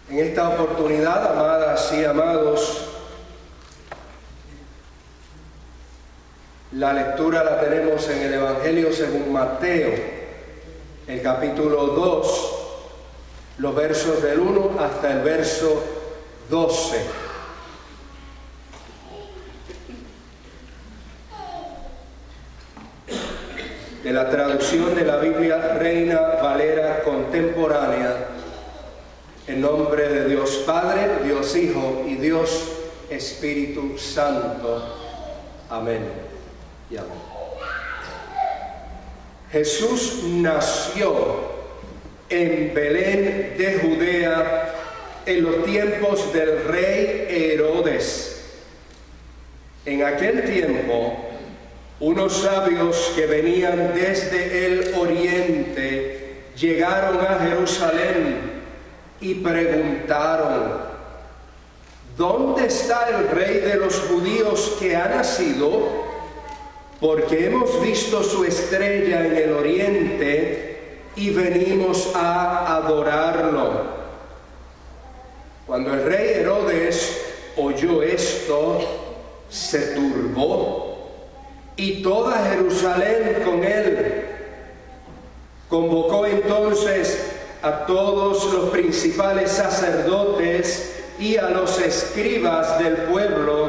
En esta oportunidad, amadas y amados, la lectura la tenemos en el Evangelio según Mateo, el capítulo 2, los versos del 1 hasta el verso 12. De la traducción de la Biblia Reina Valera Contemporánea, en nombre de Dios Padre, Dios Hijo y Dios Espíritu Santo. Amén y amén. Jesús nació en Belén de Judea en los tiempos del rey Herodes. En aquel tiempo, unos sabios que venían desde el oriente llegaron a Jerusalén y preguntaron: ¿dónde está el rey de los judíos que ha nacido? Porque hemos visto su estrella en el oriente y venimos a adorarlo. Cuando el rey Herodes oyó esto, se turbó, y toda Jerusalén con él. Convocó entonces a todos los principales sacerdotes y a los escribas del pueblo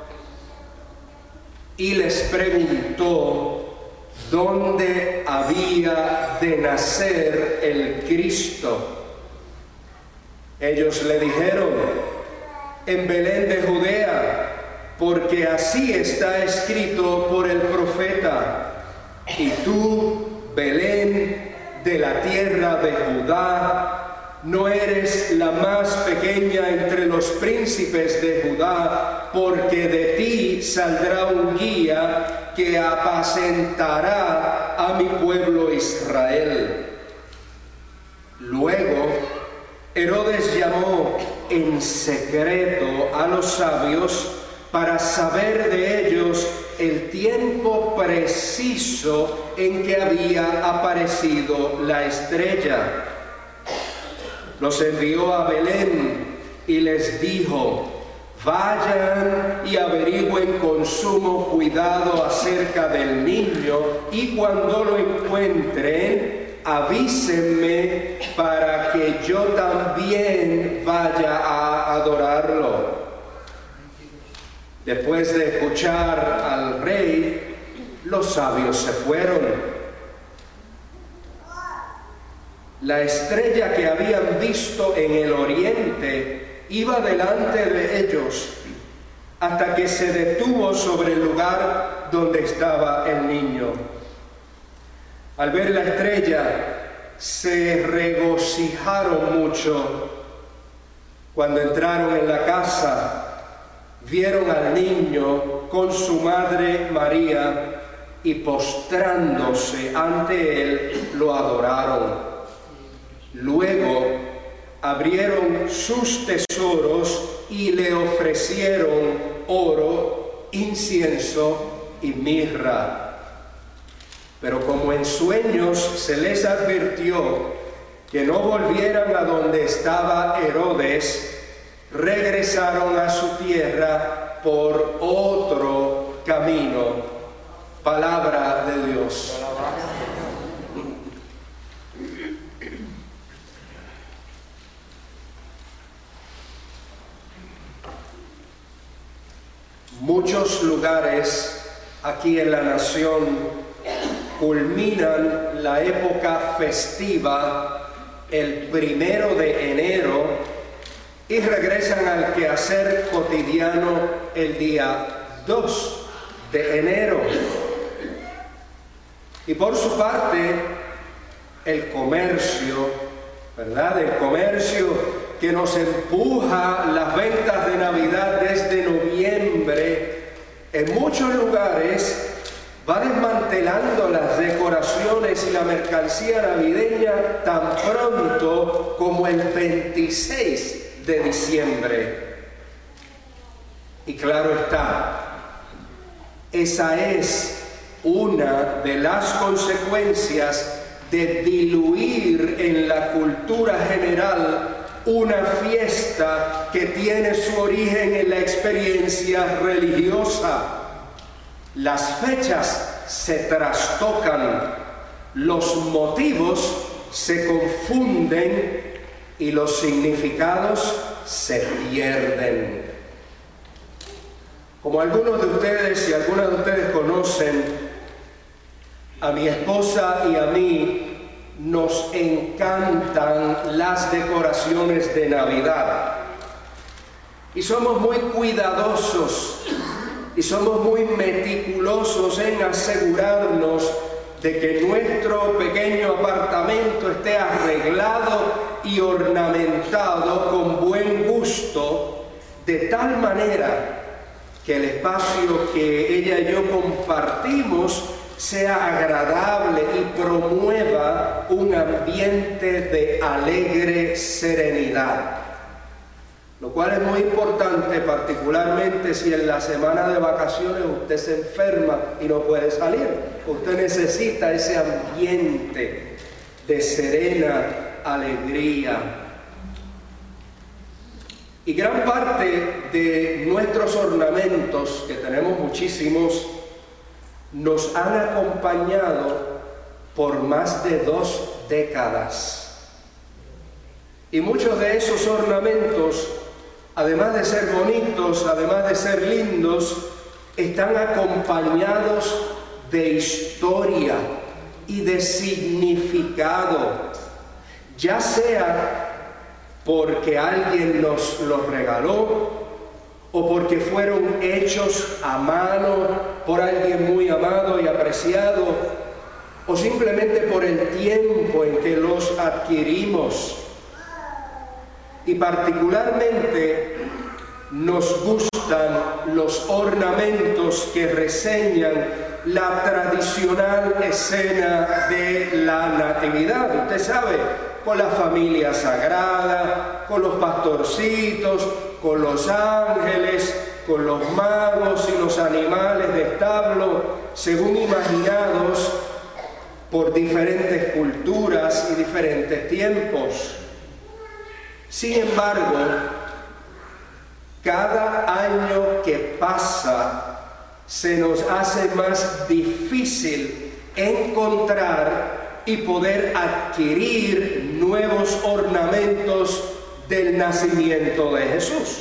y les preguntó dónde había de nacer el Cristo. Ellos le dijeron: en Belén de Judea, porque así está escrito por el profeta: y tú, Belén, de la tierra de Judá, no eres la más pequeña entre los príncipes de Judá, porque de ti saldrá un guía que apacentará a mi pueblo Israel. Luego, Herodes llamó en secreto a los sabios para saber de ellos el tiempo preciso en que había aparecido la estrella. Los envió a Belén y les dijo: vayan y averigüen con sumo cuidado acerca del niño, y cuando lo encuentren, avísenme para que yo también vaya a adorarlo. Después de escuchar al rey, los sabios se fueron. La estrella que habían visto en el oriente iba delante de ellos hasta que se detuvo sobre el lugar donde estaba el niño. Al ver la estrella, se regocijaron mucho. Cuando entraron en la casa, vieron al niño con su madre María y postrándose ante él lo adoraron. Luego abrieron sus tesoros y le ofrecieron oro, incienso y mirra. Pero como en sueños se les advirtió que no volvieran a donde estaba Herodes, regresaron a su tierra por otro camino. Palabra de Dios. Muchos lugares aquí en la nación culminan la época festiva el 1 de enero y regresan al quehacer cotidiano el día 2 de enero. Y por su parte, el comercio, ¿verdad? El comercio que nos empuja las ventas de Navidad desde noviembre, en muchos lugares va desmantelando las decoraciones y la mercancía navideña tan pronto como el 26 de diciembre. Y claro está, esa es una de las consecuencias de diluir en la cultura general una fiesta que tiene su origen en la experiencia religiosa. Las fechas se trastocan, los motivos se confunden y los significados se pierden. Como algunos de ustedes y algunas de ustedes conocen, a mi esposa y a mí nos encantan las decoraciones de Navidad. Y somos muy cuidadosos y somos muy meticulosos en asegurarnos de que nuestro pequeño apartamento esté arreglado y ornamentado con buen gusto, de tal manera que el espacio que ella y yo compartimos sea agradable y promueva un ambiente de alegre serenidad. Lo cual es muy importante, particularmente si en la semana de vacaciones usted se enferma y no puede salir. Usted necesita ese ambiente de serena alegría. Y gran parte de nuestros ornamentos, que tenemos muchísimos, nos han acompañado por más de 2 décadas. Y muchos de esos ornamentos, además de ser bonitos, además de ser lindos, están acompañados de historia y de significado, ya sea porque alguien nos los regaló o porque fueron hechos a mano por alguien muy amado y apreciado, o simplemente por el tiempo en que los adquirimos. Y particularmente nos gustan los ornamentos que reseñan la tradicional escena de la Natividad. Usted sabe, con la familia sagrada, con los pastorcitos, con los ángeles, con los magos y los animales de establo, según imaginados por diferentes culturas y diferentes tiempos. Sin embargo, cada año que pasa se nos hace más difícil encontrar y poder adquirir nuevos ornamentos del nacimiento de Jesús.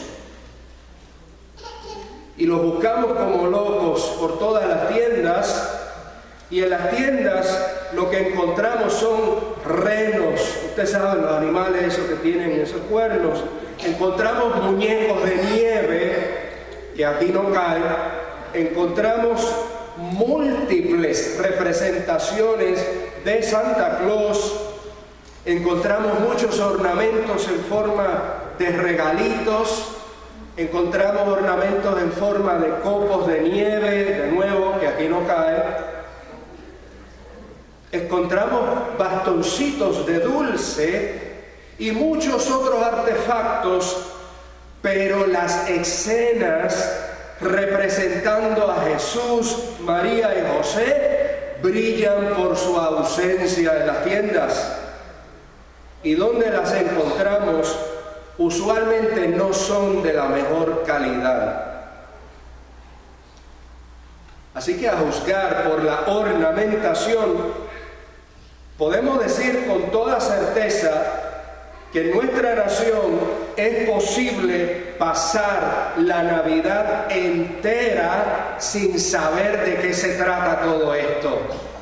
Y los buscamos como locos por todas las tiendas, y en las tiendas lo que encontramos son renos. Ustedes saben, los animales esos que tienen esos cuernos. Encontramos muñecos de nieve, que aquí no caen. Encontramos múltiples representaciones de Santa Claus. Encontramos muchos ornamentos en forma de regalitos. Encontramos ornamentos en forma de copos de nieve, de nuevo, que aquí no caen. Encontramos bastoncitos de dulce y muchos otros artefactos, pero las escenas representando a Jesús, María y José brillan por su ausencia en las tiendas. Y donde las encontramos, usualmente no son de la mejor calidad. Así que a juzgar por la ornamentación, podemos decir con toda certeza que en nuestra nación es posible pasar la Navidad entera sin saber de qué se trata todo esto.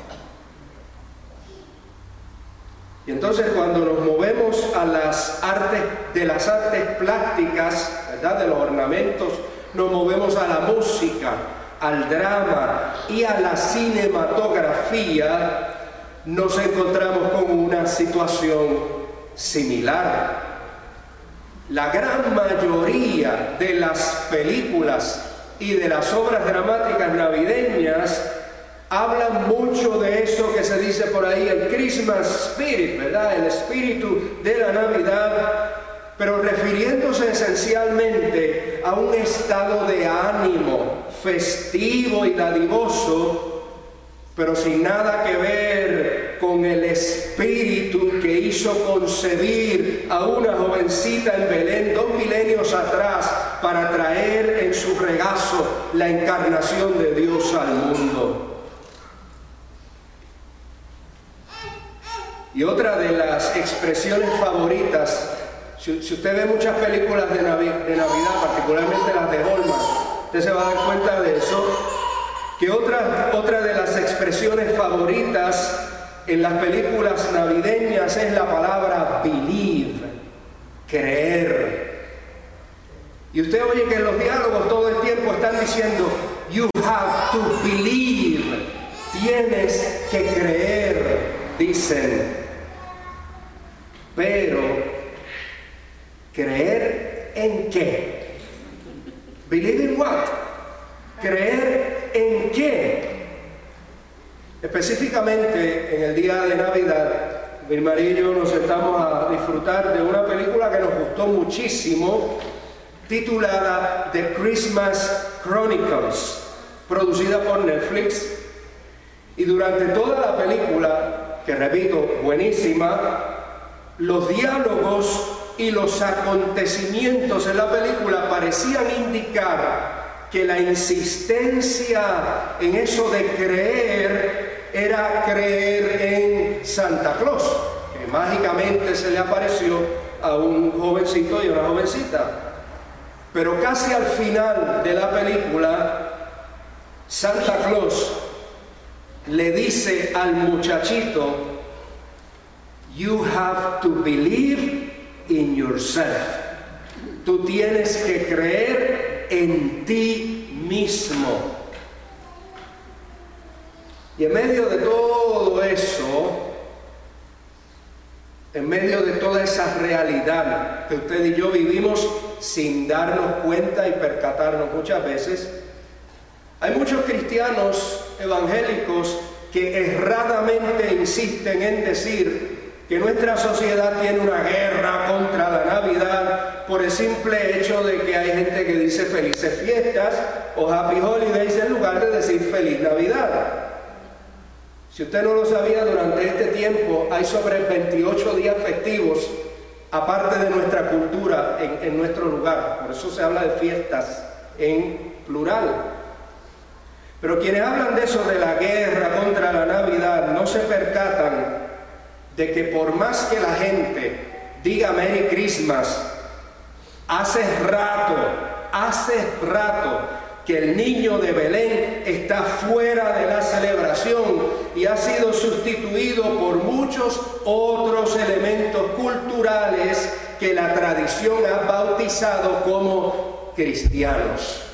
Y entonces cuando nos movemos a las artes plásticas, ¿verdad?, de los ornamentos, nos movemos a la música, al drama y a la cinematografía, nos encontramos con una situación similar. La gran mayoría de las películas y de las obras dramáticas navideñas hablan mucho de eso que se dice por ahí, el Christmas Spirit, ¿verdad?, el espíritu de la Navidad, pero refiriéndose esencialmente a un estado de ánimo festivo y dadivoso, pero sin nada que ver con el espíritu que hizo concebir a una jovencita en Belén 2 milenios atrás para traer en su regazo la encarnación de Dios al mundo. Y otra de las expresiones favoritas, si usted ve muchas películas de Navidad, particularmente las de Hallmark, usted se va a dar cuenta de eso, que otra de las expresiones favoritas en las películas navideñas es la palabra believe, creer. Y usted oye que en los diálogos todo el tiempo están diciendo, you have to believe, tienes que creer, dicen. Pero, ¿creer en qué? Believe in what? ¿Creer en qué? Específicamente en el día de Navidad, Vilma y yo nos sentamos a disfrutar de una película que nos gustó muchísimo, titulada The Christmas Chronicles, producida por Netflix. Y durante toda la película, que repito, buenísima, los diálogos y los acontecimientos en la película parecían indicar que la insistencia en eso de creer era creer en Santa Claus, que mágicamente se le apareció a un jovencito y a una jovencita. Pero casi al final de la película, Santa Claus le dice al muchachito, you have to believe in yourself. Tú tienes que creer en ti mismo. Y en medio de todo eso, en medio de toda esa realidad que usted y yo vivimos sin darnos cuenta y percatarnos muchas veces, hay muchos cristianos evangélicos que erradamente insisten en decir que nuestra sociedad tiene una guerra contra la Navidad por el simple hecho de que hay gente que dice felices fiestas o happy holidays en lugar de decir feliz Navidad. Si usted no lo sabía, durante este tiempo hay sobre 28 días festivos aparte de nuestra cultura en nuestro lugar. Por eso se habla de fiestas en plural. Pero quienes hablan de eso, de la guerra contra la Navidad, no se percatan de que por más que la gente diga Merry Christmas, hace rato que el niño de Belén está fuera de la celebración y ha sido sustituido por muchos otros elementos culturales que la tradición ha bautizado como cristianos.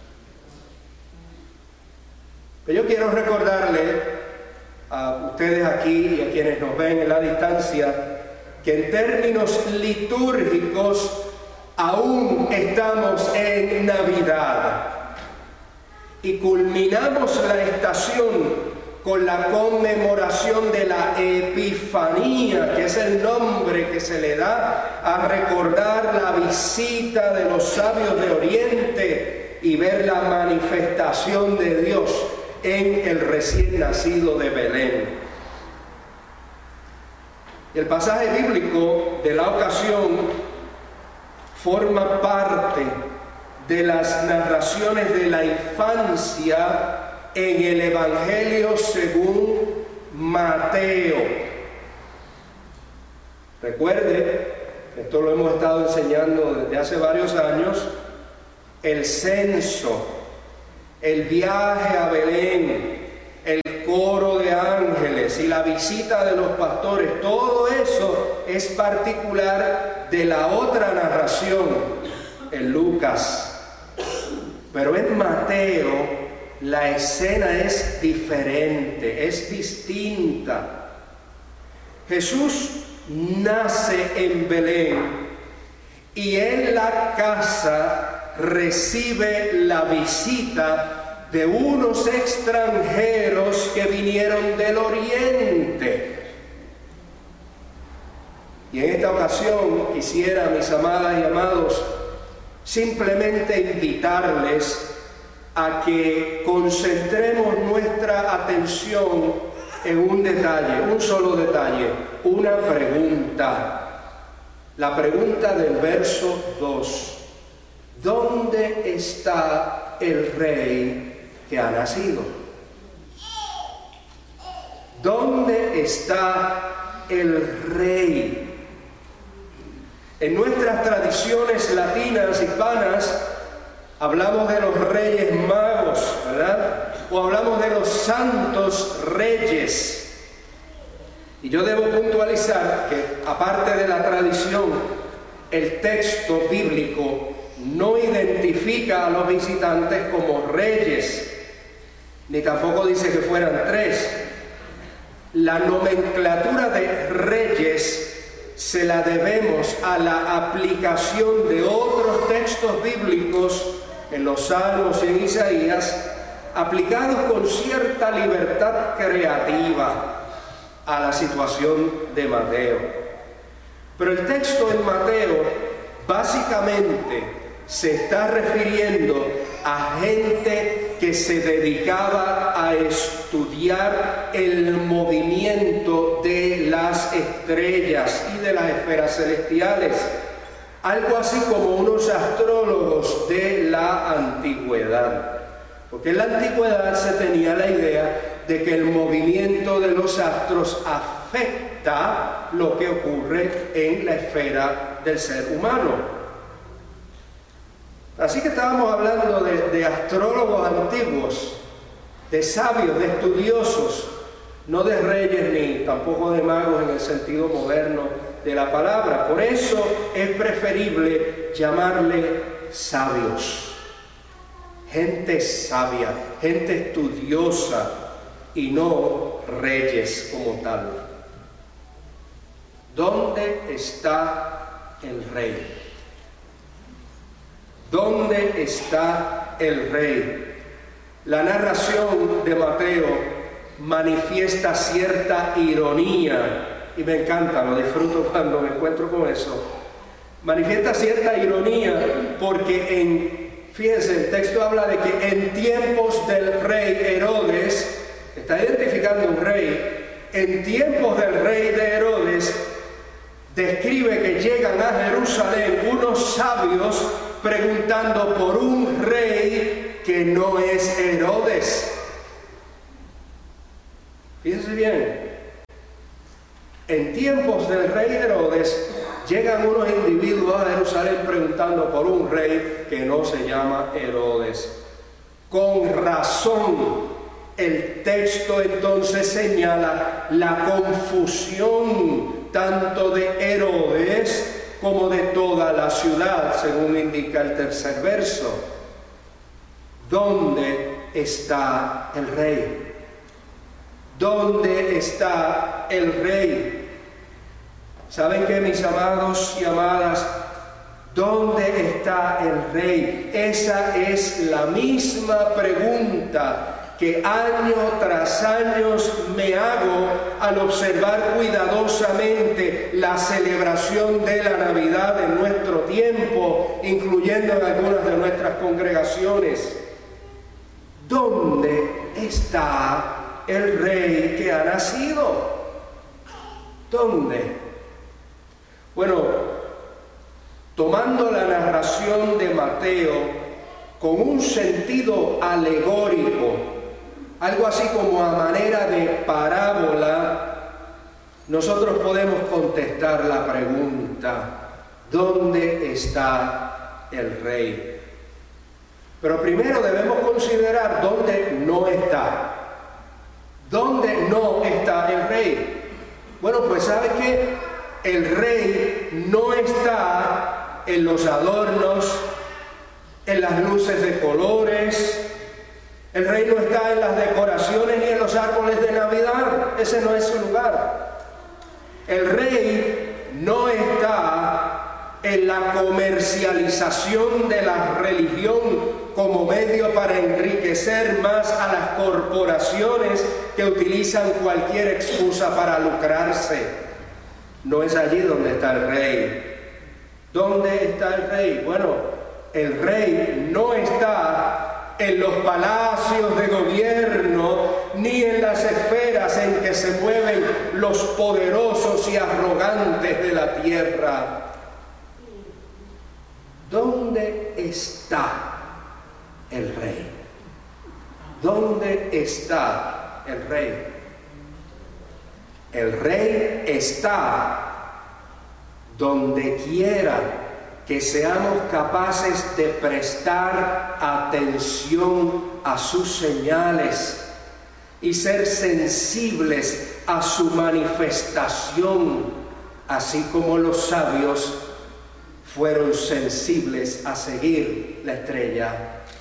Yo quiero recordarle a ustedes aquí y a quienes nos ven en la distancia que en términos litúrgicos aún estamos en Navidad y culminamos la estación con la conmemoración de la Epifanía, que es el nombre que se le da a recordar la visita de los sabios de Oriente y ver la manifestación de Dios en el recién nacido de Belén. El pasaje bíblico de la ocasión forma parte de las narraciones de la infancia en el Evangelio según Mateo. Recuerde, esto lo hemos estado enseñando desde hace varios años, el censo, el viaje a Belén, el coro de ángeles y la visita de los pastores, todo eso es particular de la otra narración, en Lucas. Pero en Mateo la escena es diferente, es distinta. Jesús nace en Belén y en la casa recibe la visita de unos extranjeros que vinieron del Oriente. Y en esta ocasión quisiera, mis amadas y amados, simplemente invitarles a que concentremos nuestra atención en un detalle, un solo detalle, una pregunta. La pregunta del verso 2. ¿Dónde está el rey que ha nacido? ¿Dónde está el rey? En nuestras tradiciones latinas, hispanas, hablamos de los reyes magos, ¿verdad? O hablamos de los santos reyes. Y yo debo puntualizar que, aparte de la tradición, el texto bíblico no identifica a los visitantes como reyes, ni tampoco dice que fueran tres. La nomenclatura de reyes se la debemos a la aplicación de otros textos bíblicos en los Salmos y en Isaías, aplicados con cierta libertad creativa a la situación de Mateo. Pero el texto en Mateo básicamente se está refiriendo a gente que se dedicaba a estudiar el movimiento de las estrellas y de las esferas celestiales, algo así como unos astrólogos de la antigüedad. Porque en la antigüedad se tenía la idea de que el movimiento de los astros afecta lo que ocurre en la esfera del ser humano. Así que estábamos hablando de astrólogos antiguos, de sabios, de estudiosos, no de reyes ni tampoco de magos en el sentido moderno de la palabra. Por eso es preferible llamarle sabios, gente sabia, gente estudiosa y no reyes como tal. ¿Dónde está el rey? ¿Dónde está el rey? La narración de Mateo manifiesta cierta ironía, y me encanta, lo disfruto cuando me encuentro con eso. Manifiesta cierta ironía porque fíjense, el texto habla de que en tiempos del rey Herodes, está identificando un rey, en tiempos del rey de Herodes, describe que llegan a Jerusalén unos sabios preguntando por un rey que no es Herodes. Fíjense bien, en tiempos del rey Herodes llegan unos individuos a Jerusalén preguntando por un rey que no se llama Herodes. Con razón, el texto entonces señala la confusión tanto de Herodes como de toda la ciudad, según indica el tercer verso. ¿Dónde está el rey? ¿Dónde está el rey? ¿Saben qué, mis amados y amadas? ¿Dónde está el rey? Esa es la misma pregunta que año tras año me hago al observar cuidadosamente la celebración de la Navidad en nuestro tiempo, incluyendo en algunas de nuestras congregaciones. ¿Dónde está el rey que ha nacido? ¿Dónde? Bueno, tomando la narración de Mateo con un sentido alegórico, algo así como a manera de parábola, nosotros podemos contestar la pregunta: ¿dónde está el rey? Pero primero debemos considerar dónde no está. ¿Dónde no está el rey? Bueno, pues ¿sabe qué? El rey no está en los adornos, en las luces de colores. El rey no está en las decoraciones ni en los árboles de Navidad. Ese no es su lugar. El rey no está en la comercialización de la religión como medio para enriquecer más a las corporaciones que utilizan cualquier excusa para lucrarse. No es allí donde está el rey. ¿Dónde está el rey? Bueno, el rey no está en los palacios de gobierno ni en las esferas en que se mueven los poderosos y arrogantes de la tierra. ¿Dónde está el Rey? ¿Dónde está el Rey? El Rey está donde quiera que seamos capaces de prestar atención a sus señales y ser sensibles a su manifestación, así como los sabios fueron sensibles a seguir la estrella.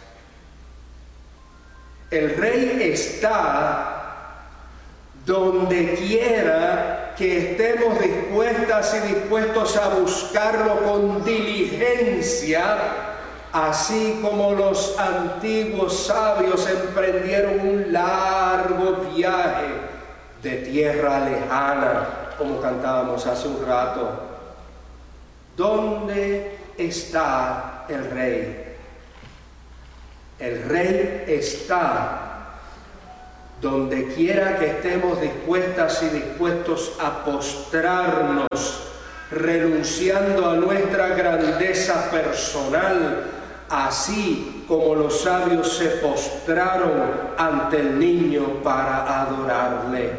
El Rey está donde quiera que estemos dispuestas y dispuestos a buscarlo con diligencia, así como los antiguos sabios emprendieron un largo viaje de tierra lejana, como cantábamos hace un rato. ¿Dónde está el Rey? El Rey está donde quiera que estemos dispuestas y dispuestos a postrarnos, renunciando a nuestra grandeza personal, así como los sabios se postraron ante el niño para adorarle.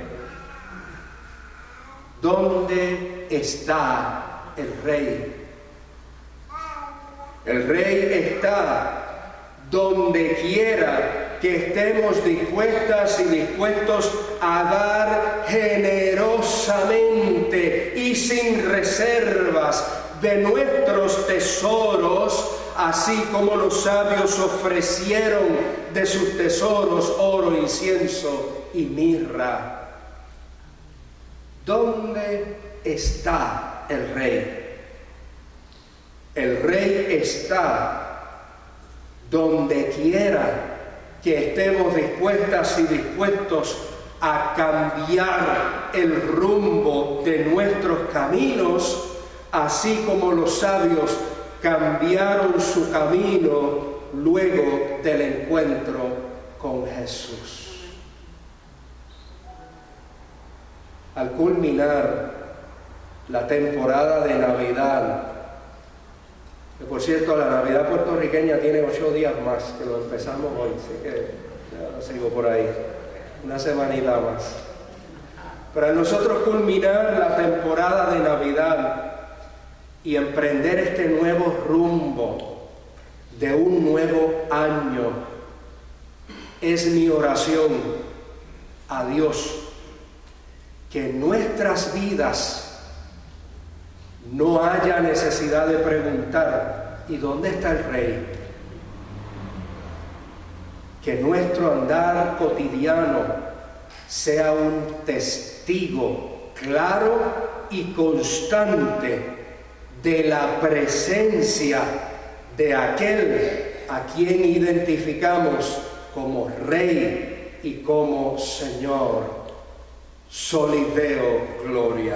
¿Dónde está el Rey? El Rey está donde quiera que estemos dispuestas y dispuestos a dar generosamente y sin reservas de nuestros tesoros, así como los sabios ofrecieron de sus tesoros oro, incienso y mirra. ¿Dónde está el Rey? El Rey está donde quiera que estemos dispuestas y dispuestos a cambiar el rumbo de nuestros caminos, así como los sabios cambiaron su camino luego del encuentro con Jesús. Al culminar la temporada de Navidad, que por cierto la Navidad puertorriqueña tiene 8 días más, que lo empezamos hoy, así que ya sigo por ahí, una semanita más. Para nosotros culminar la temporada de Navidad y emprender este nuevo rumbo de un nuevo año, es mi oración a Dios que en nuestras vidas no haya necesidad de preguntar ¿y dónde está el Rey? Que nuestro andar cotidiano sea un testigo claro y constante de la presencia de aquel a quien identificamos como Rey y como Señor. Soli Deo Gloria.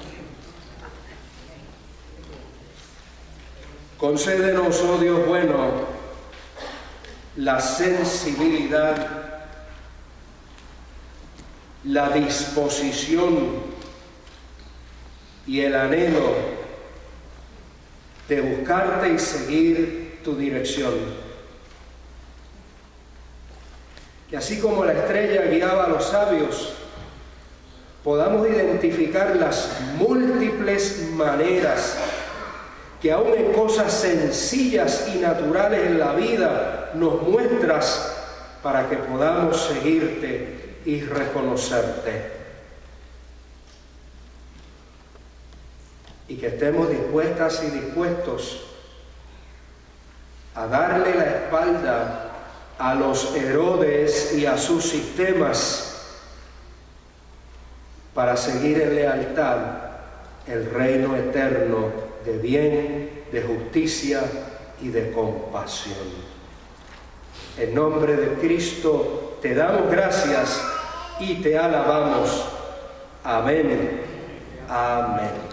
Concédenos, oh Dios bueno, la sensibilidad, la disposición y el anhelo de buscarte y seguir tu dirección. Y así como la estrella guiaba a los sabios, podamos identificar las múltiples maneras que aún en cosas sencillas y naturales en la vida nos muestras para que podamos seguirte y reconocerte. Y que estemos dispuestas y dispuestos a darle la espalda a los Herodes y a sus sistemas para seguir en lealtad el reino eterno de bien, de justicia y de compasión. En nombre de Cristo te damos gracias y te alabamos. Amén. Amén.